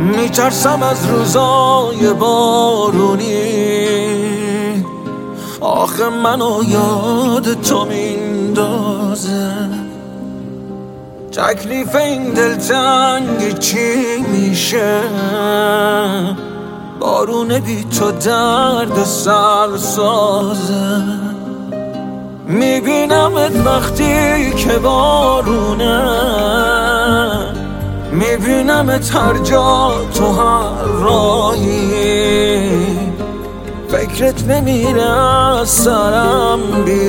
میترسم از روزای بارونی، آخه منو یاد تو میندازه. تکلیف این دلتنگ چی میشه؟ بارون بی تو درد سر سازه. میبینمت وقتی که بارونه، میبینمت هر جا تو هر راهی. فکرت نمیره از سرم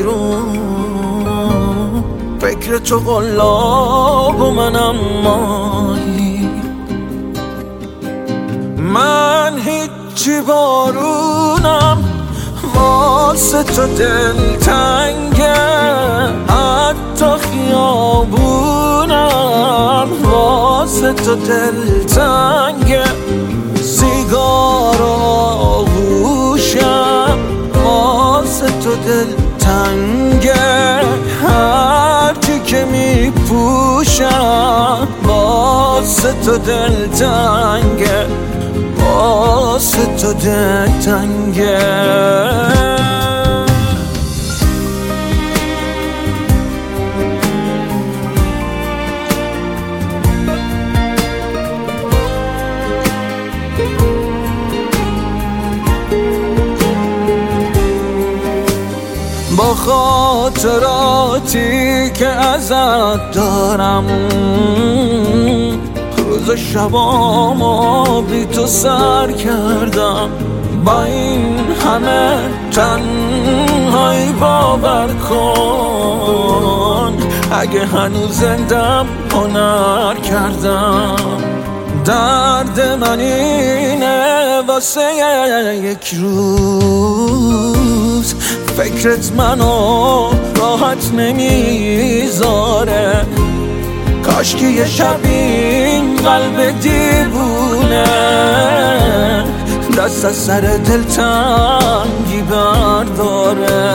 بیرون، فکر تو قلاب و منم ماهی. من هیچی بارونم، واسه تو دلتنگه. حتی خیابونم واسه تو دلتنگه. سیگار آغوشم واسه تو دلتنگه. هرچی که میپوشم واسه تو دلتنگه، واسه تو دلتنگه. با خاطراتی که ازت دارم، روز و شبامو بی تو سر کردم. با این همه تنهایی باور کن، اگه هنوز زندم هنر کردم. درد من اینه واسه یک روز، فکرت منو راحت نمیذاره. کاش که یه شب این قلب دیوونه دست از سر دلتنگی برداره.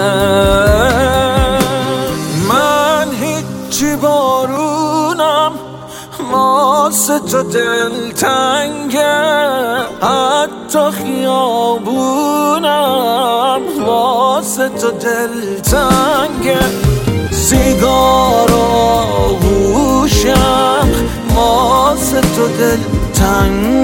من هیچی بارونم، واسه تو دلتنگه. حتی خیابونم واسه تو دلتنگه. سیگار آغوشم واسه تو دلتنگه.